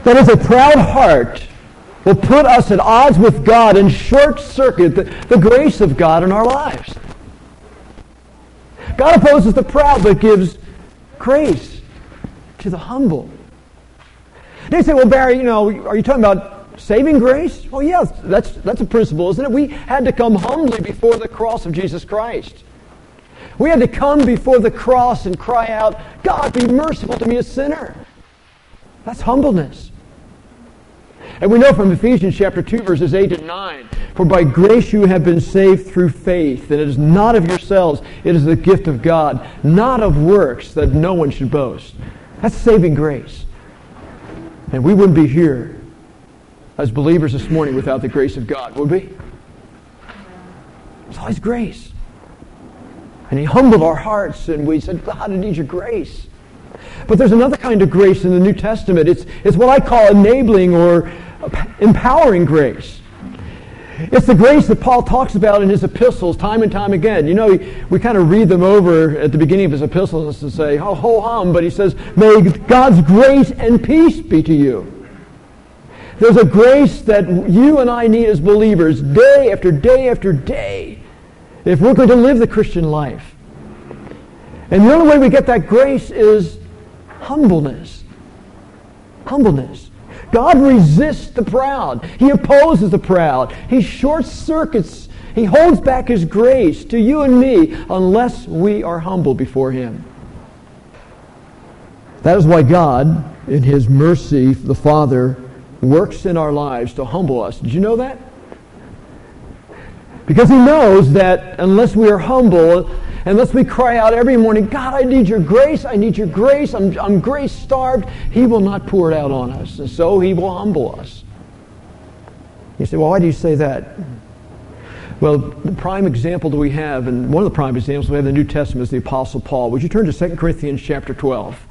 That is, a proud heart will put us at odds with God and short-circuit the grace of God in our lives. God opposes the proud, but gives grace to the humble. They say, well, Barry, are you talking about saving grace? Well, yes, that's a principle, isn't it? We had to come humbly before the cross of Jesus Christ. We had to come before the cross and cry out, God, be merciful to me, a sinner. That's humbleness. And we know from Ephesians chapter 2, verses 8 and 9, for by grace you have been saved through faith, and it is not of yourselves, it is the gift of God, not of works, that no one should boast. That's saving grace. And we wouldn't be here as believers this morning without the grace of God, would we? It's always grace. And He humbled our hearts, and we said, God, I need your grace. But there's another kind of grace in the New Testament. It's what I call enabling or empowering grace. It's the grace that Paul talks about in his epistles time and time again. We kind of read them over at the beginning of his epistles to say, oh, ho-hum, but he says, may God's grace and peace be to you. There's a grace that you and I need as believers day after day after day if we're going to live the Christian life. And the only way we get that grace is humbleness. Humbleness. God resists the proud. He opposes the proud. He short-circuits, He holds back His grace to you and me unless we are humble before Him. That is why God, in His mercy, the Father, works in our lives to humble us. Did you know that? Because He knows that unless we are humble, unless we cry out every morning, God, I need your grace, I need your grace, I'm grace-starved, He will not pour it out on us. And so He will humble us. You say, well, why do you say that? Well, the prime example that we have, and one of the prime examples we have in the New Testament is the Apostle Paul. Would you turn to 2 Corinthians chapter 12?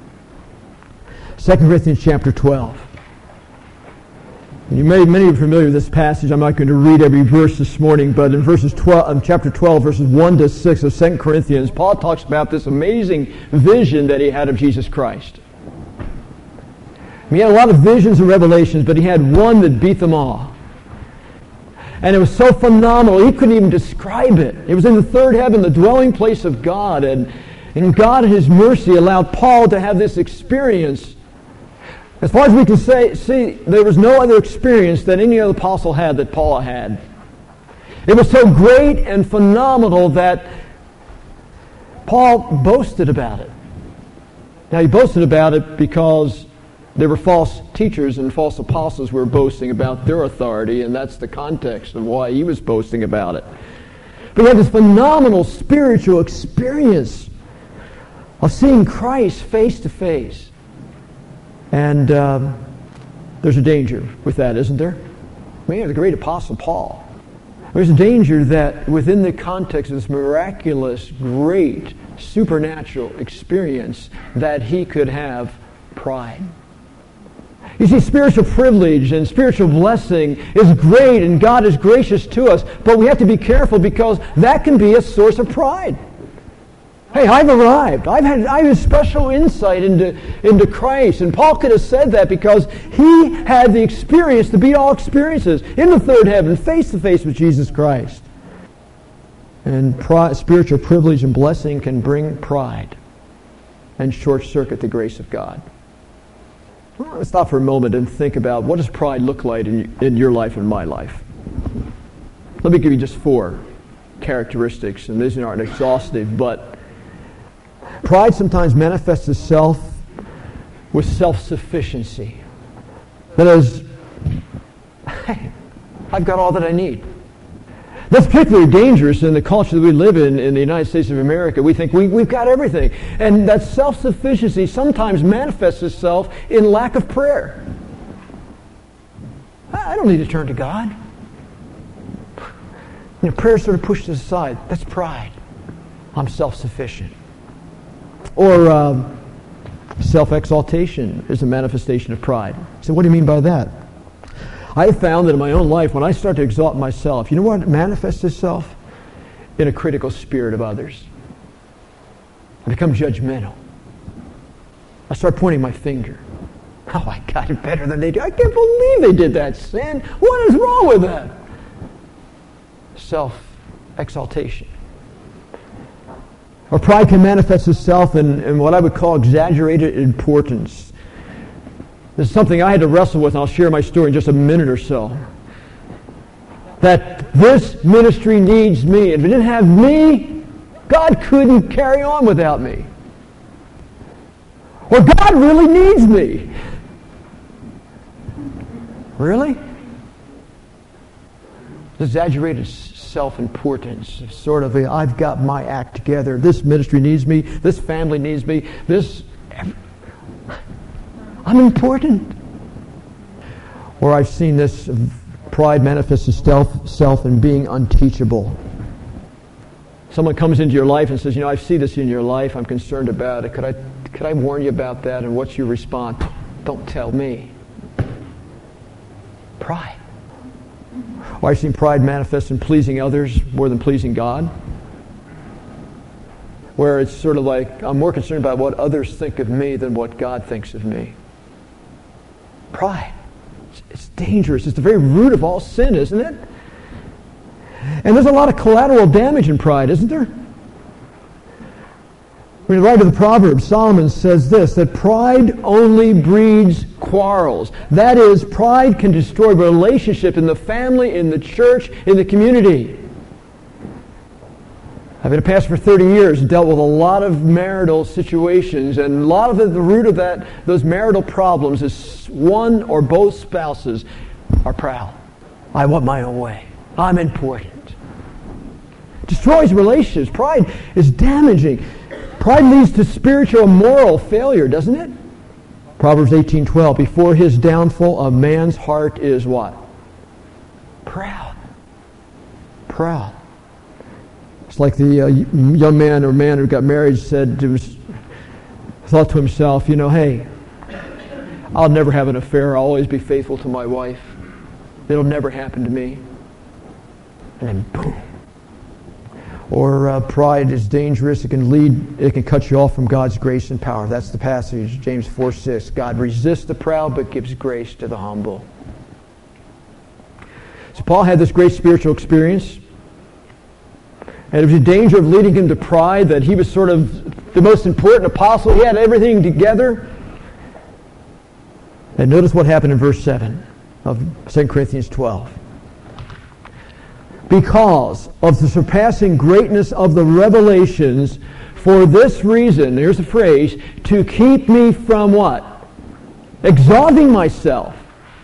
2 Corinthians chapter 12. Many of you are familiar with this passage. I'm not going to read every verse this morning, but in chapter 12, verses 1 to 6 of 2 Corinthians, Paul talks about this amazing vision that he had of Jesus Christ. He had a lot of visions and revelations, but he had one that beat them all. And it was so phenomenal, he couldn't even describe it. It was in the third heaven, the dwelling place of God, and God in His mercy allowed Paul to have this experience. As far as we can see, there was no other experience that any other apostle had that Paul had. It was so great and phenomenal that Paul boasted about it. Now, he boasted about it because there were false teachers and false apostles who were boasting about their authority, and that's the context of why he was boasting about it. But he had this phenomenal spiritual experience of seeing Christ face to face. And there's a danger with that, isn't there? We have the great Apostle Paul. There's a danger that within the context of this miraculous, great, supernatural experience that he could have pride. You see, spiritual privilege and spiritual blessing is great and God is gracious to us, but we have to be careful because that can be a source of pride. Hey, I've arrived. I have special insight into Christ. And Paul could have said that because he had the experience to beat all experiences in the third heaven, face to face with Jesus Christ. And spiritual privilege and blessing can bring pride and short-circuit the grace of God. Well, let's stop for a moment and think about what does pride look like in your life and my life. Let me give you just 4 characteristics, and these aren't exhaustive, but pride sometimes manifests itself with self-sufficiency. That is, hey, I've got all that I need. That's particularly dangerous in the culture that we live in the United States of America. We think we've got everything. And that self-sufficiency sometimes manifests itself in lack of prayer. I don't need to turn to God. Prayer sort of pushed aside. That's pride. I'm self-sufficient. Or self-exaltation is a manifestation of pride. So what do you mean by that? I have found that in my own life, when I start to exalt myself, you know what manifests itself? In a critical spirit of others. I become judgmental. I start pointing my finger. Oh, I got it better than they do. I can't believe they did that sin. What is wrong with that? Self-exaltation. Or pride can manifest itself in what I would call exaggerated importance. This is something I had to wrestle with, and I'll share my story in just a minute or so. That this ministry needs me. If it didn't have me, God couldn't carry on without me. Or God really needs me. Really? Exaggerated self-importance. Sort of I've got my act together. This ministry needs me. This family needs me. I'm important. Or I've seen this pride manifest itself in being unteachable. Someone comes into your life and says, I see this in your life. I'm concerned about it. Could I warn you about that? And what's your response? Don't tell me. Pride. Or I've seen pride manifest in pleasing others more than pleasing God. Where it's sort of like, I'm more concerned about what others think of me than what God thinks of me. Pride. It's dangerous. It's the very root of all sin, isn't it? And there's a lot of collateral damage in pride, isn't there? When you write to the Proverbs, Solomon says this, that pride only breeds quarrels. That is, pride can destroy relationship in the family, in the church, in the community. I've been a pastor for 30 years and dealt with a lot of marital situations, and a lot of the root of those marital problems is one or both spouses are proud. I want my own way. I'm important. It destroys relationships. Pride is damaging. Pride leads to spiritual and moral failure, doesn't it? Proverbs 18:12, before his downfall, a man's heart is what? Proud. Proud. It's like the young man or man who got married thought to himself, hey, I'll never have an affair. I'll always be faithful to my wife. It'll never happen to me. And then boom. Or pride is dangerous. It can cut you off from God's grace and power. That's the passage, James 4:6. God resists the proud but gives grace to the humble. So Paul had this great spiritual experience. And it was in danger of leading him to pride, that he was sort of the most important apostle. He had everything together. And notice what happened in verse 7 of 2 Corinthians 12. Because of the surpassing greatness of the revelations, for this reason, here's the phrase, to keep me from what? Exalting myself.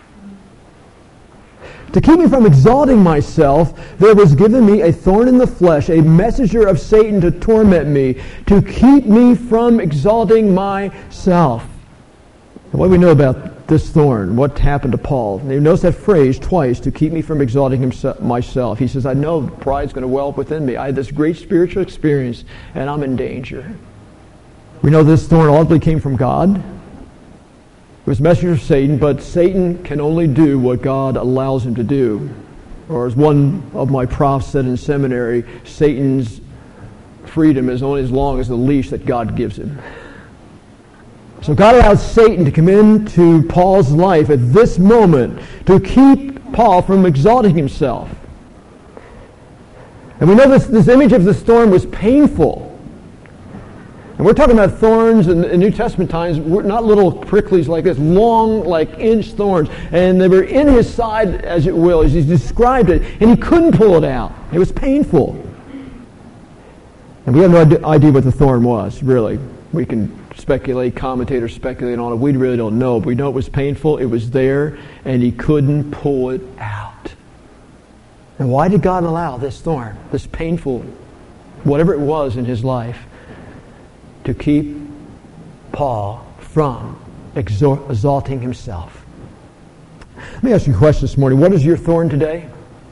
To keep me from exalting myself, there was given me a thorn in the flesh, a messenger of Satan to torment me, to keep me from exalting myself. And what do we know about this thorn? What happened to Paul? You notice that phrase twice, to keep me from exalting myself. He says, I know pride's going to well up within me. I had this great spiritual experience, and I'm in danger. We know this thorn ultimately came from God. It was a messenger of Satan, but Satan can only do what God allows him to do. Or as one of my profs said in seminary, Satan's freedom is only as long as the leash that God gives him. So God allowed Satan to come into Paul's life at this moment to keep Paul from exalting himself. And we know this image of the thorn was painful. And we're talking about thorns in New Testament times, not little pricklies like this, long, like inch thorns. And they were in his side, as it will, as he described it, and he couldn't pull it out. It was painful. And we have no idea what the thorn was, really. We can speculate, commentators speculate on it. We really don't know. But we know it was painful, it was there, and he couldn't pull it out. And why did God allow this thorn, this painful, whatever it was in his life, to keep Paul from exalting himself? Let me ask you a question this morning. What is your thorn today?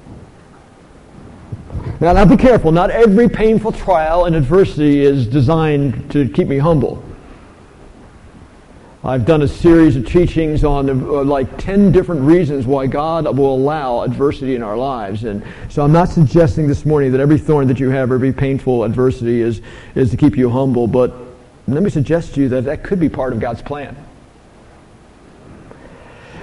Now be careful. Not every painful trial and adversity is designed to keep me humble. I've done a series of teachings on like 10 different reasons why God will allow adversity in our lives. And so I'm not suggesting this morning that every thorn that you have, every painful adversity is to keep you humble, but let me suggest to you that could be part of God's plan.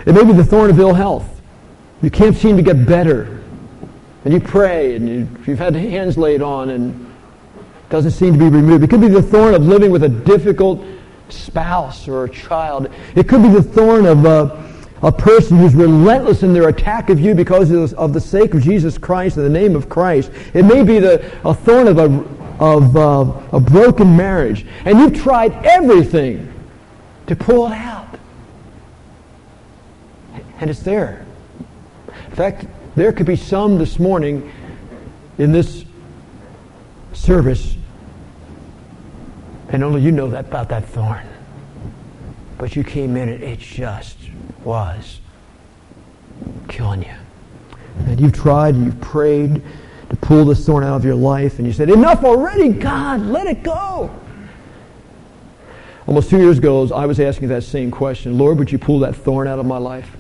It may be the thorn of ill health. You can't seem to get better. And you pray, and you've had hands laid on, and it doesn't seem to be removed. It could be the thorn of living with a difficult spouse or a child. It could be the thorn of a person who's relentless in their attack of you because of the sake of Jesus Christ and the name of Christ. It may be a thorn of a broken marriage, and you've tried everything to pull it out, and it's there. In fact, there could be some this morning in this service, and only you know that about that thorn. But you came in and it just was killing you. And you've tried and you've prayed to pull this thorn out of your life, and you said, enough already, God, let it go. Almost 2 years ago, I was asking that same question. Lord, would you pull that thorn out of my life?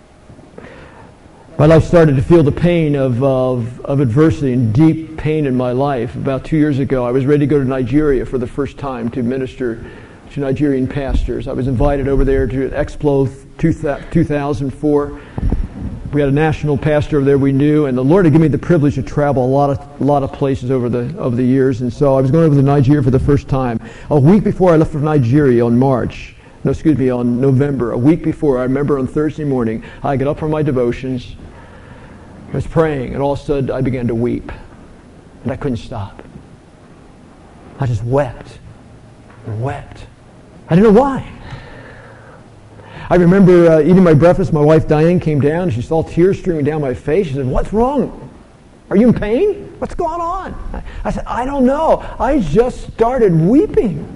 My life started to feel the pain of adversity and deep pain in my life. About 2 years ago, I was ready to go to Nigeria for the first time to minister to Nigerian pastors. I was invited over there to Expo 2004. We had a national pastor over there we knew, and the Lord had given me the privilege to travel a lot of places over the years. And so I was going over to Nigeria for the first time. A week before I left for Nigeria on November, a week before, I remember on Thursday morning, I got up from my devotions, I was praying, and all of a sudden I began to weep. And I couldn't stop. I just wept and wept. I didn't know why. I remember eating my breakfast. My wife Diane came down, and she saw tears streaming down my face. She said, "What's wrong? Are you in pain? What's going on?" I said, "I don't know. I just started weeping."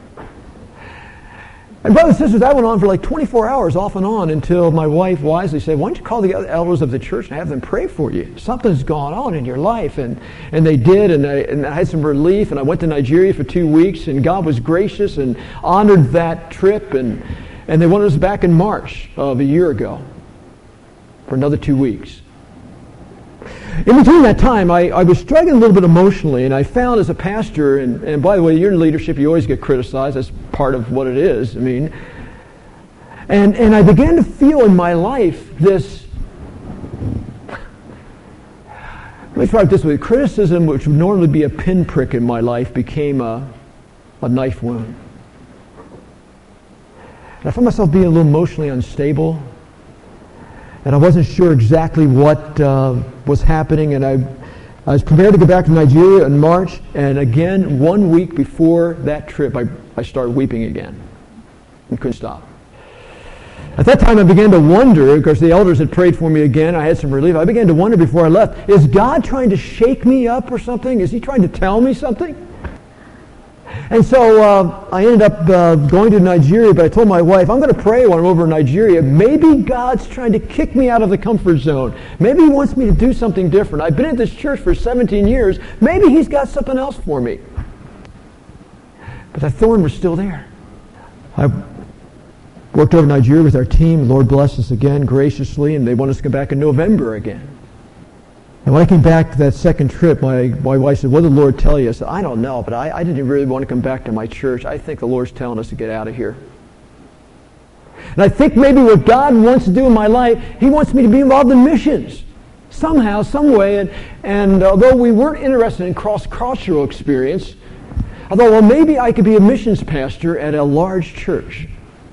And brothers and sisters, that went on for like 24 hours off and on until my wife wisely said, "Why don't you call the other elders of the church and have them pray for you? Something's gone on in your life." And they did, and I had some relief, and I went to Nigeria for 2 weeks, and God was gracious and honored that trip, and they wanted us back in March of a year ago for another 2 weeks. In between that time, I was struggling a little bit emotionally, and I found as a pastor, and by the way, you're in leadership, you always get criticized. That's part of what it is. I mean, and I began to feel in my life this, let me try it this way, criticism, which would normally be a pinprick in my life, became a knife wound. And I found myself being a little emotionally unstable, and I wasn't sure exactly what was happening, and I was prepared to go back to Nigeria in March, and again, 1 week before that trip, I started weeping again and couldn't stop. At that time, I began to wonder, because the elders had prayed for me again, I had some relief. I began to wonder before I left, is God trying to shake me up or something? Is He trying to tell me something? And so I ended up going to Nigeria, but I told my wife, I'm going to pray when I'm over in Nigeria. Maybe God's trying to kick me out of the comfort zone. Maybe He wants me to do something different. I've been at this church for 17 years. Maybe He's got something else for me. But that thorn was still there. I worked over in Nigeria with our team. The Lord blessed us again graciously, and they want us to come back in November again. And when I came back to that second trip, my wife said, "What did the Lord tell you?" I said, "I don't know, but I didn't really want to come back to my church. I think the Lord's telling us to get out of here." And I think maybe what God wants to do in my life, He wants me to be involved in missions. Somehow, some way. And although we weren't interested in cross-cultural experience, I thought, well, maybe I could be a missions pastor at a large church.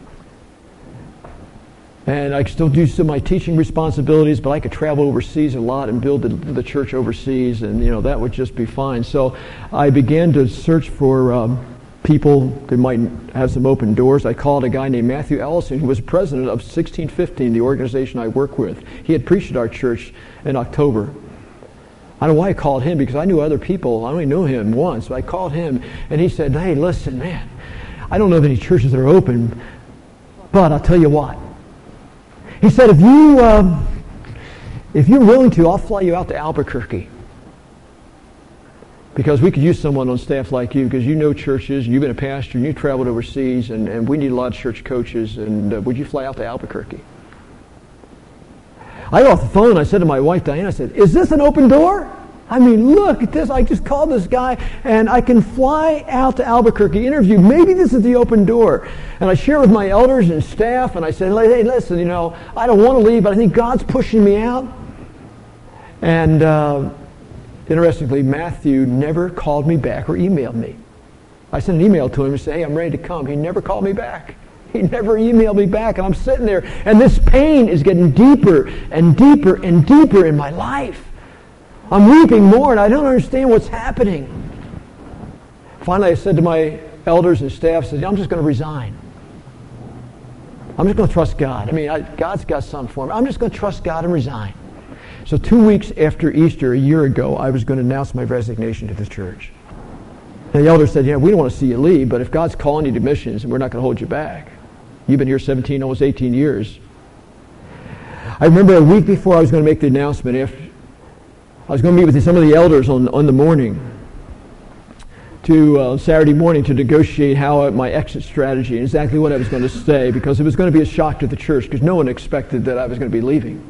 And I could still do some of my teaching responsibilities, but I could travel overseas a lot and build the church overseas, and that would just be fine. So I began to search for people that might have some open doors. I called a guy named Matthew Ellison, who was president of 1615, the organization I work with. He had preached at our church in October. I don't know why I called him, because I knew other people. I only knew him once, but I called him, and he said, "Hey, listen, man, I don't know of any churches that are open, but I'll tell you what." He said, if you're willing to, I'll fly you out to Albuquerque. Because we could use someone on staff like you, because you know churches, and you've been a pastor, and you've traveled overseas, and we need a lot of church coaches, and would you fly out to Albuquerque? I got off the phone, and I said to my wife, Diane, I said, "Is this an open door?" I mean, look at this. I just called this guy, and I can fly out to Albuquerque, interview. Maybe this is the open door. And I share with my elders and staff, and I say, hey, listen, I don't want to leave, but I think God's pushing me out. And interestingly, Matthew never called me back or emailed me. I sent an email to him and said, hey, I'm ready to come. He never called me back. He never emailed me back. And I'm sitting there, and this pain is getting deeper and deeper and deeper in my life. I'm weeping more, and I don't understand what's happening. Finally, I said to my elders and staff, I'm just going to resign. I'm just going to trust God. I mean, God's got something for me. I'm just going to trust God and resign. So 2 weeks after Easter, a year ago, I was going to announce my resignation to the church. And the elders said, we don't want to see you leave, but if God's calling you to missions, and we're not going to hold you back. You've been here 17, almost 18 years. I remember a week before I was going to make the announcement, I was going to meet with some of the elders on the morning, Saturday morning, to negotiate my exit strategy and exactly what I was going to say, because it was going to be a shock to the church, because no one expected that I was going to be leaving.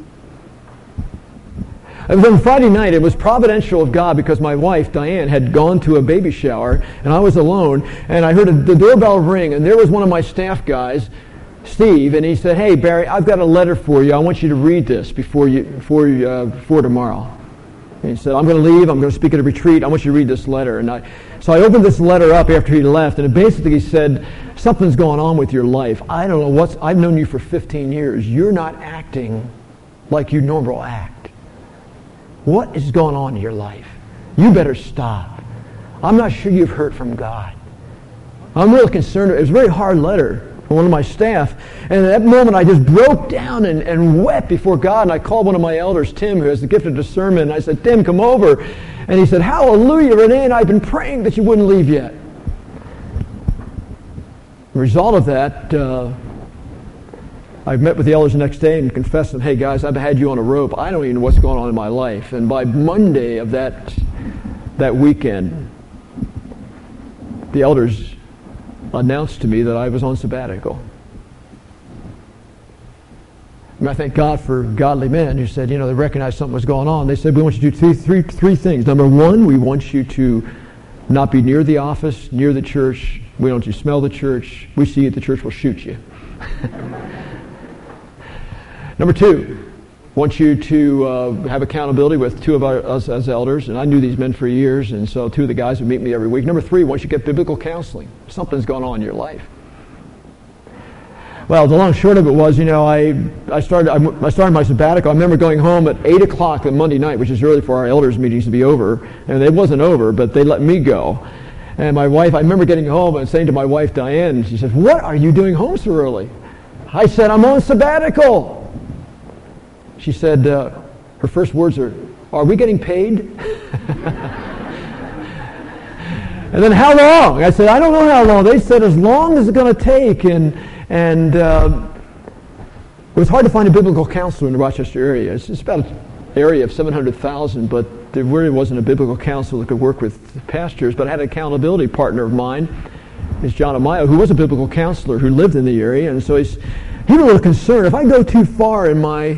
It was on Friday night. It was providential of God, because my wife, Diane, had gone to a baby shower, and I was alone, and I heard the doorbell ring, and there was one of my staff guys, Steve, and he said, hey, Barry, I've got a letter for you. I want you to read this before tomorrow. And he said, I'm going to leave. I'm going to speak at a retreat. I want you to read this letter. So I opened this letter up after he left, and it basically said, something's going on with your life. I don't know I've known you for 15 years. You're not acting like you normally act. What is going on in your life? You better stop. I'm not sure you've heard from God. I'm really concerned. It was a very hard letter from one of my staff. And at that moment, I just broke down and wept before God. And I called one of my elders, Tim, who has the gift of discernment. And I said, Tim, come over. And he said, hallelujah, Renee, and I've been praying that you wouldn't leave yet. The result of that, I met with the elders the next day and confessed to them, hey, guys, I've had you on a rope. I don't even know what's going on in my life. And by Monday of that weekend, the elders announced to me that I was on sabbatical. And I thank God for godly men who said, they recognized something was going on. They said, we want you to do three things. Number one, we want you to not be near the office, near the church. We don't want you to smell the church. We see you at the church, we'll shoot you. Number two, want you to have accountability with two of us as elders, and I knew these men for years, and so two of the guys would meet me every week. Number three, want you to get biblical counseling. Something's going on in your life. Well, the long and short of it was, I started my sabbatical. I remember going home at 8 o'clock on Monday night, which is early for our elders' meetings to be over, and it wasn't over, but they let me go. And my wife, I remember getting home and saying to my wife, Diane, she said, what are you doing home so early? I said, I'm on sabbatical. She said, her first words are we getting paid? And then how long? I said, I don't know how long. They said as long as it's going to take. And it was hard to find a biblical counselor in the Rochester area. It's about an area of 700,000, but there really wasn't a biblical counselor that could work with pastors. But I had an accountability partner of mine, is John Amayo, who was a biblical counselor who lived in the area. And so he was a little concerned. If I go too far in my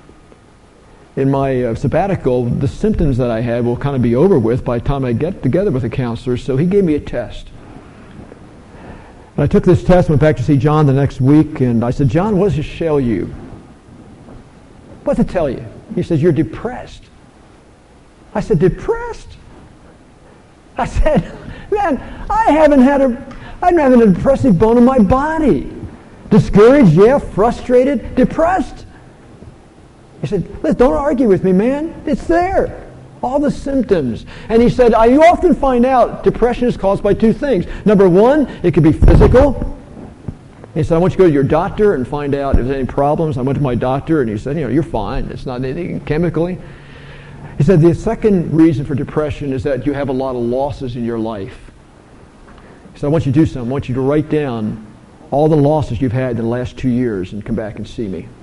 sabbatical, the symptoms that I had will kind of be over with by the time I get together with a counselor. So he gave me a test. And I took this test, went back to see John the next week, and I said, John, what does it show you? What's it tell you? He says, you're depressed. I said, depressed? I said, man, I haven't had a depressive bone in my body. Discouraged, yeah, frustrated, depressed. He said, listen, don't argue with me, man. It's there. All the symptoms. And he said, you often find out depression is caused by two things. Number one, it could be physical. He said, I want you to go to your doctor and find out if there's any problems. I went to my doctor, and he said, you're fine. It's not anything chemically. He said, the second reason for depression is that you have a lot of losses in your life. He said, I want you to do something. I want you to write down all the losses you've had in the last 2 years and come back and see me.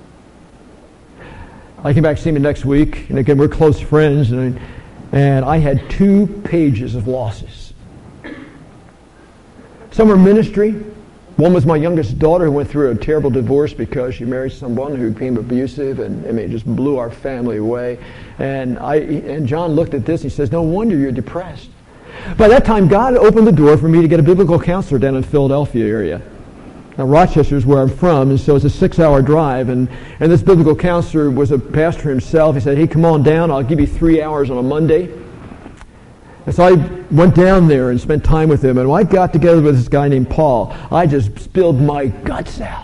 I came back to see me next week, and again, we're close friends, and I had 2 pages of losses. Some were ministry, One was my youngest daughter who went through a terrible divorce because she married someone who became abusive, and it just blew our family away. And John looked at this and he says, no wonder you're depressed. By that time, God opened the door for me to get a biblical counselor down in the Philadelphia area. Now, Rochester is where I'm from, and so it's a 6-hour drive. And this biblical counselor was a pastor himself. He said, hey, come on down. I'll give you 3 hours on a Monday. And so I went down there and spent time with him. And when I got together with this guy named Paul, I just spilled my guts out.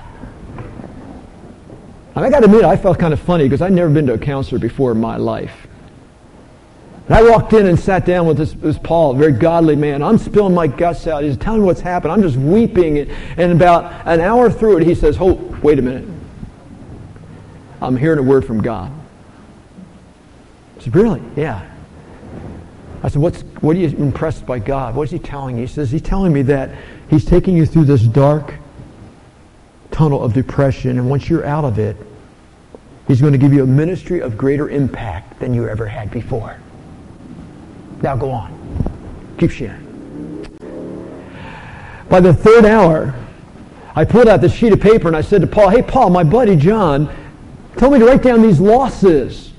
And I got to admit, I felt kind of funny because I'd never been to a counselor before in my life. And I walked in and sat down with this Paul, a very godly man. I'm spilling my guts out. He's telling me what's happened. I'm just weeping. And about an hour through it, he says, oh, wait a minute. I'm hearing a word from God. I said, really? Yeah. I said, what are you impressed by God? What is he telling you? He says, he's telling me that he's taking you through this dark tunnel of depression, and once you're out of it, he's going to give you a ministry of greater impact than you ever had before. Now go on. Keep sharing. By the 3rd hour, I pulled out this sheet of paper and I said to Paul, hey, Paul, my buddy John told me to write down these losses.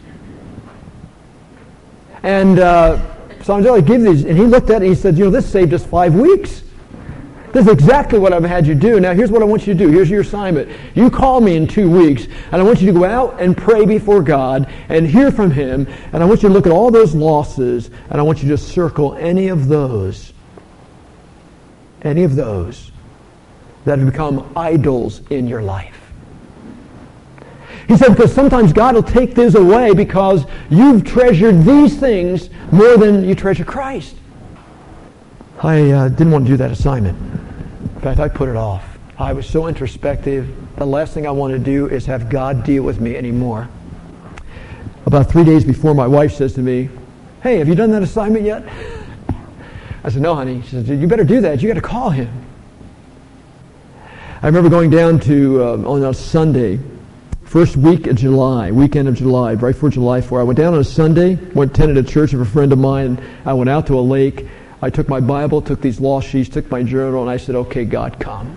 And so I'm going to give these. And he looked at it and he said, this saved us 5 weeks. This is exactly what I've had you do. Now, here's what I want you to do. Here's your assignment. You call me in 2 weeks, and I want you to go out and pray before God and hear from Him. And I want you to look at all those losses, and I want you to circle any of those that have become idols in your life. He said, because sometimes God will take these away because you've treasured these things more than you treasure Christ. I didn't want to do that assignment. In fact, I put it off. I was so introspective. The last thing I want to do is have God deal with me anymore. About 3 days before, my wife says to me, hey, have you done that assignment yet? I said, no, honey. She says, you better do that. You got to call him. I remember going down to, on a Sunday, first weekend of July, right before July 4th. I went down on a Sunday, attended a church of a friend of mine. I went out to a lake. I took my Bible, took these lost sheets, took my journal, and I said, okay, God, come.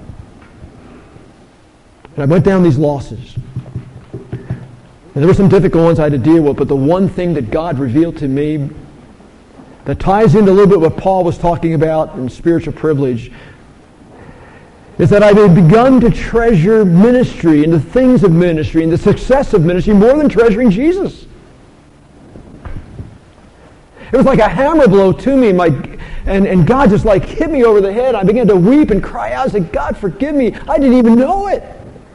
And I went down these losses. And there were some difficult ones I had to deal with, but the one thing that God revealed to me that ties into a little bit what Paul was talking about in spiritual privilege is that I had begun to treasure ministry and the things of ministry and the success of ministry more than treasuring Jesus. It was like a hammer blow to me, and God just hit me over the head. I began to weep and cry out. I said, God, forgive me. I didn't even know it.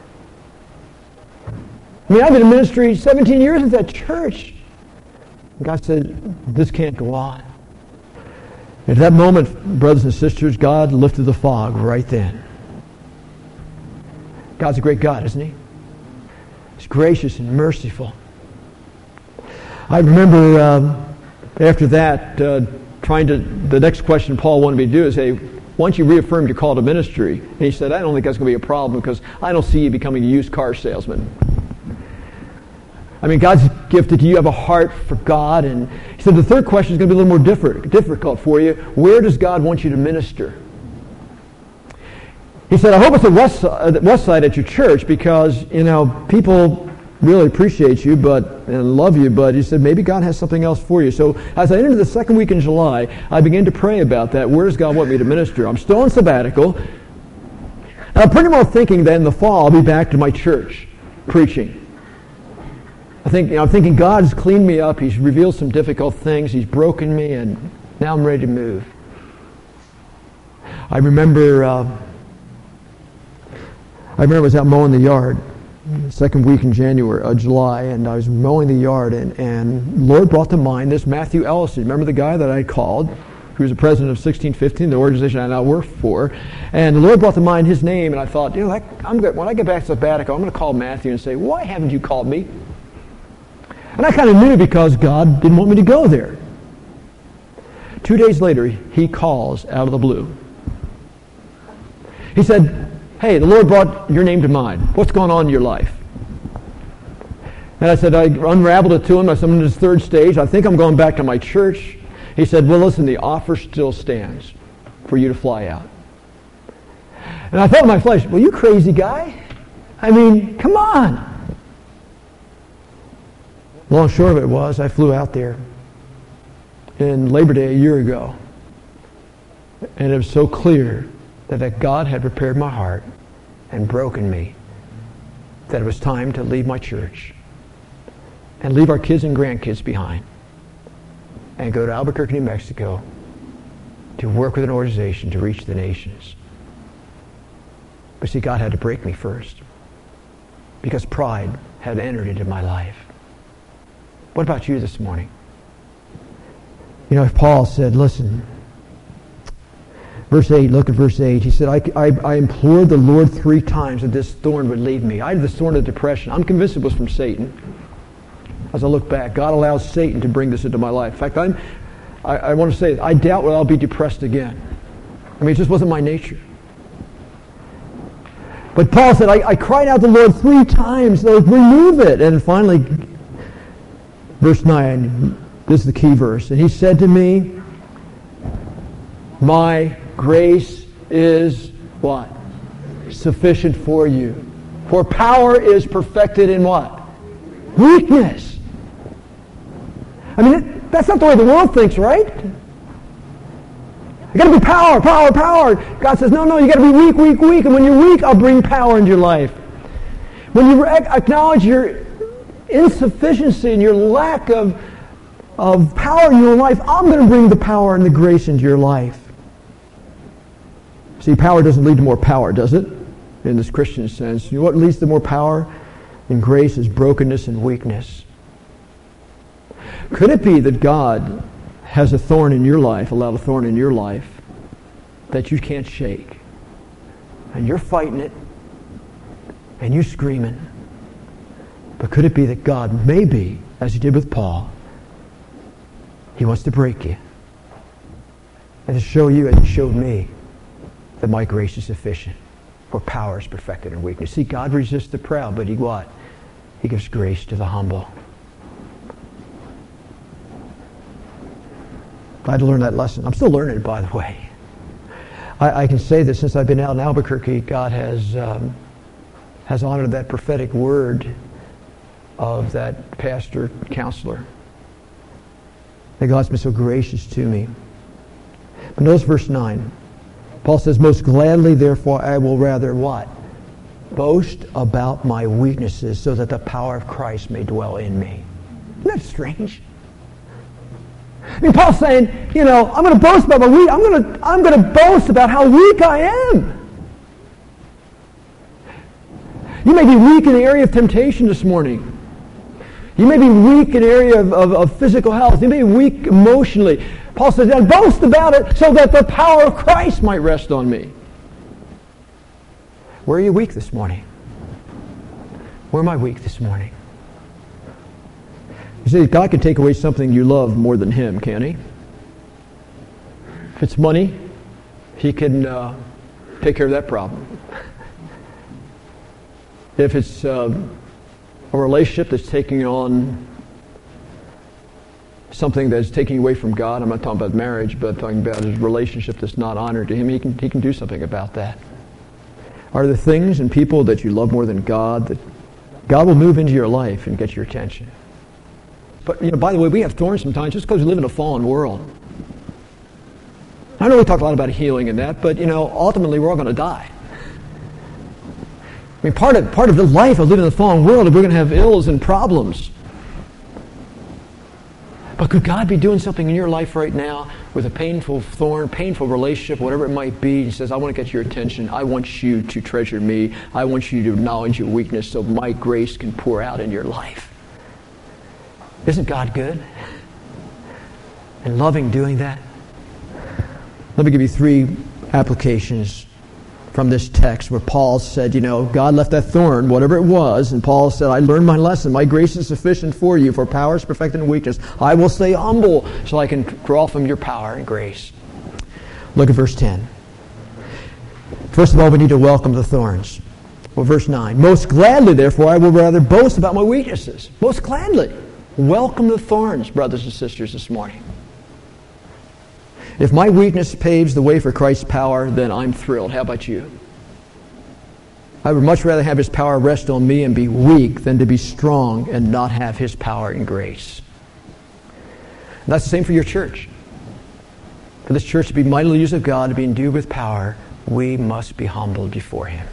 I mean, I've been in ministry 17 years at that church. And God said, this can't go on. At that moment, brothers and sisters, God lifted the fog right then. God's a great God, isn't He? He's gracious and merciful. I remember after that, the next question Paul wanted me to do is, hey, once you reaffirmed your call to ministry, and he said, I don't think that's going to be a problem because I don't see you becoming a used car salesman. I mean, God's gifted you. You have a heart for God. And he said, the third question is going to be a little more difficult for you. Where does God want you to minister? He said, I hope it's the west side at your church because, people really appreciate you and love you, but he said, maybe God has something else for you. So as I entered the second week in July, I began to pray about that. Where does God want me to minister? I'm still on sabbatical. And I'm pretty well thinking that in the fall I'll be back to my church preaching. I'm thinking God's cleaned me up. He's revealed some difficult things. He's broken me, and now I'm ready to move. I remember I was out mowing the yard, second week in July, and I was mowing the yard, and Lord brought to mind this Matthew Ellison. Remember the guy that I called, who was the president of 1615, the organization I now work for, and the Lord brought to mind his name, and I thought, when I get back to sabbatical, I'm going to call Matthew and say, why haven't you called me? And I kind of knew because God didn't want me to go there. 2 days later, he calls out of the blue. He said, hey, the Lord brought your name to mind. What's going on in your life? And I said, I unraveled it to him. I said, I'm in this third stage. I think I'm going back to my church. He said, well, listen, the offer still stands for you to fly out. And I thought in my flesh, well, you crazy guy. I mean, come on. Long and short of it was, I flew out there in Labor Day a year ago. And it was so clear that God had prepared my heart and broken me, that it was time to leave my church and leave our kids and grandkids behind and go to Albuquerque, New Mexico to work with an organization to reach the nations. But see, God had to break me first because pride had entered into my life. What about you this morning? You know, if Paul said, listen, verse 8, look at verse 8. He said, I implored the Lord 3 times that this thorn would leave me. I had this thorn of depression. I'm convinced it was from Satan. As I look back, God allows Satan to bring this into my life. In fact, I want to say, I doubt whether I'll be depressed again. I mean, it just wasn't my nature. But Paul said, I cried out to the Lord 3 times, Lord, remove it. And finally, verse 9, this is the key verse. And he said to me, my grace is what? Sufficient for you. For power is perfected in what? Weakness. I mean, that's not the way the world thinks, right? You got to be power, power, power. God says, no, you got to be weak, weak, weak. And when you're weak, I'll bring power into your life. When you acknowledge your insufficiency and your lack of power in your life, I'm going to bring the power and the grace into your life. See, power doesn't lead to more power, does it? In this Christian sense. You know what leads to more power and grace is brokenness and weakness. Could it be that God has a thorn in your life, allowed a thorn in your life that you can't shake? And you're fighting it, and you're screaming. But could it be that God, maybe, as he did with Paul, he wants to break you and to show you, as he showed me, that my grace is sufficient, for power is perfected in weakness. See, God resists the proud, but he what? He gives grace to the humble. I had to learn that lesson. I'm still learning it, by the way. I can say that since I've been out in Albuquerque, God has honored that prophetic word of that pastor, counselor. That God's been so gracious to me. But notice verse 9. Paul says, most gladly, therefore, I will rather what? Boast about my weaknesses so that the power of Christ may dwell in me. Isn't that strange? I mean, Paul's saying, you know, I'm going to boast about my weak. I'm going to boast about how weak I am. You may be weak in the area of temptation this morning. You may be weak in the area of physical health. You may be weak emotionally. Paul says, I boast about it so that the power of Christ might rest on me. Where are you weak this morning? Where am I weak this morning? You see, God can take away something you love more than him, can't he? If it's money, he can take care of that problem. If it's a relationship that's taking on something that's taking away from God, I'm not talking about marriage, but talking about his relationship that's not honored to him, he can do something about that. Are there things and people that you love more than God that God will move into your life and get your attention? But, you know, by the way, we have thorns sometimes just because we live in a fallen world. I know we talk a lot about healing and that, but, you know, ultimately we're all going to die. I mean, part of the life of living in a fallen world is we're going to have ills and problems. But could God be doing something in your life right now with a painful thorn, painful relationship, whatever it might be? He says, I want to get your attention. I want you to treasure me. I want you to acknowledge your weakness so my grace can pour out in your life. Isn't God good? And loving doing that? Let me give you 3 applications from this text where Paul said, you know, God left that thorn, whatever it was, and Paul said, I learned my lesson. My grace is sufficient for you, for power is perfected in weakness. I will stay humble so I can draw from your power and grace. Look at verse 10. First of all, we need to welcome the thorns. Well, verse 9. Most gladly, therefore, I will rather boast about my weaknesses. Most gladly. Welcome the thorns, brothers and sisters, this morning. If my weakness paves the way for Christ's power, then I'm thrilled. How about you? I would much rather have His power rest on me and be weak than to be strong and not have His power and grace. And that's the same for your church. For this church to be mightily used of God, to be endued with power, we must be humbled before Him.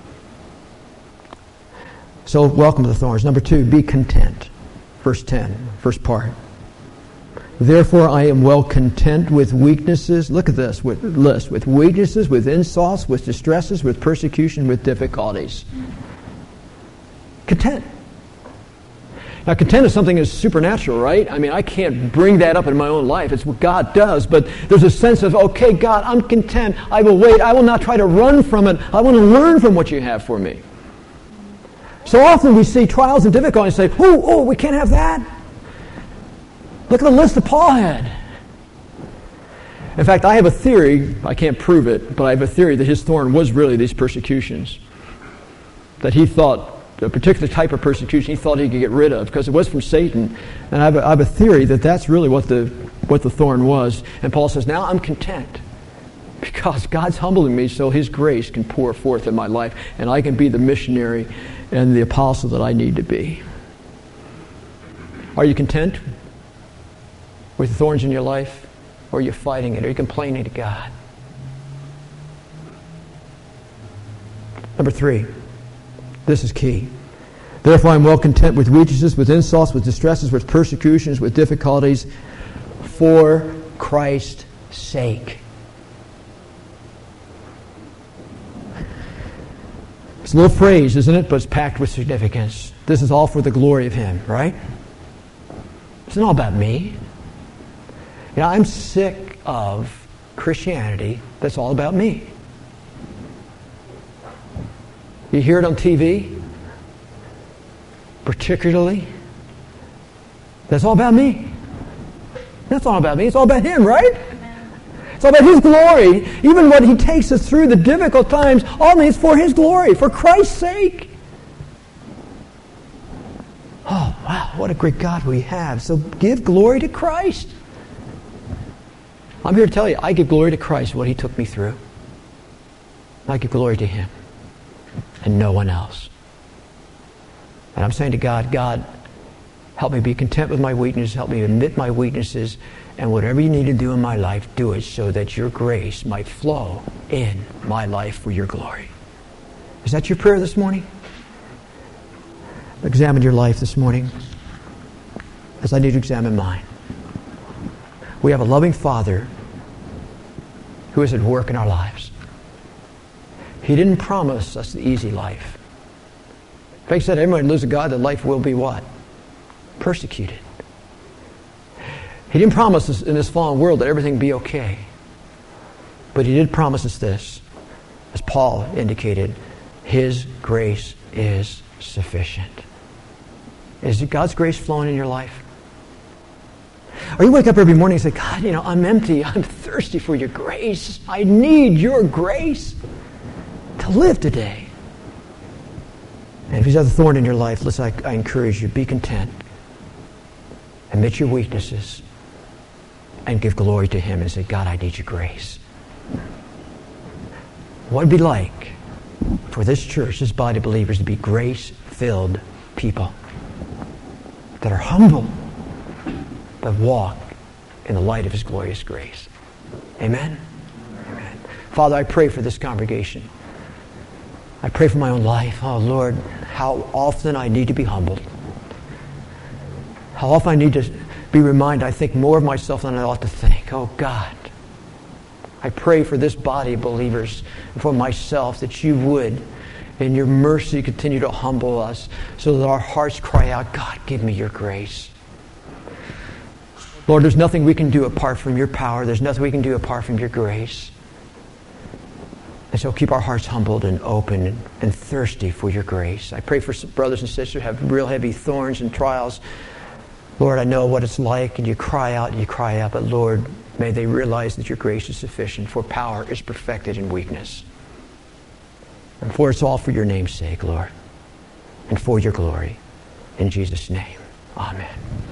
So, welcome to the thorns. Number 2, be content. Verse 10, first part. Therefore I am well content with weaknesses. Look at this, with weaknesses, with insults, with distresses, with persecution, with difficulties. Content. Now, content is something that's supernatural, right? I mean, I can't bring that up in my own life. It's what God does. But there's a sense of, okay, God, I'm content. I will wait. I will not try to run from it. I want to learn from what you have for me. So often we see trials and difficulties and say, oh, we can't have that. Look at the list that Paul had. In fact, I have a theory, I can't prove it, but I have a theory that his thorn was really these persecutions. That he thought, a particular type of persecution he thought he could get rid of because it was from Satan. And I have a theory that that's really what the thorn was. And Paul says, now I'm content because God's humbling me so His grace can pour forth in my life and I can be the missionary and the apostle that I need to be. Are you content with the thorns in your life? Or are you fighting it? Are you complaining to God? Number 3. This is key. Therefore I am well content with weaknesses, with insults, with distresses, with persecutions, with difficulties, for Christ's sake. It's a little phrase, isn't it? But it's packed with significance. This is all for the glory of Him, right? It's not all about me. You know, I'm sick of Christianity that's all about me. You hear it on TV, particularly. That's all about me. That's all about me. It's all about Him, right? It's all about His glory. Even when He takes us through the difficult times, all it's for His glory, for Christ's sake. Oh, wow, what a great God we have. So give glory to Christ. I'm here to tell you, I give glory to Christ, what He took me through. I give glory to Him and no one else. And I'm saying to God, God, help me be content with my weaknesses. Help me admit my weaknesses. And whatever you need to do in my life, do it so that your grace might flow in my life for your glory. Is that your prayer this morning? Examine your life this morning as I need to examine mine. We have a loving Father who is at work in our lives. He didn't promise us the easy life. In fact, He said, everyone who lives with God, that life will be what? Persecuted. He didn't promise us in this fallen world that everything would be okay. But He did promise us this. As Paul indicated, His grace is sufficient. Is God's grace flowing in your life? Or you wake up every morning and say, God, I'm empty. I'm thirsty for your grace. I need your grace to live today. And if He's got a thorn in your life, listen, I encourage you, be content. Admit your weaknesses and give glory to Him and say, God, I need your grace. What would it be like for this church, this body of believers, to be grace-filled people that are humble, but walk in the light of His glorious grace? Amen? Amen. Father, I pray for this congregation. I pray for my own life. Oh, Lord, how often I need to be humbled. How often I need to be reminded I think more of myself than I ought to think. Oh, God, I pray for this body of believers and for myself that you would, in your mercy, continue to humble us so that our hearts cry out, God, give me your grace. Lord, there's nothing we can do apart from your power. There's nothing we can do apart from your grace. And so keep our hearts humbled and open and thirsty for your grace. I pray for brothers and sisters who have real heavy thorns and trials. Lord, I know what it's like, and you cry out, but Lord, may they realize that your grace is sufficient, for power is perfected in weakness. And for it's all for your name's sake, Lord, and for your glory. In Jesus' name, amen.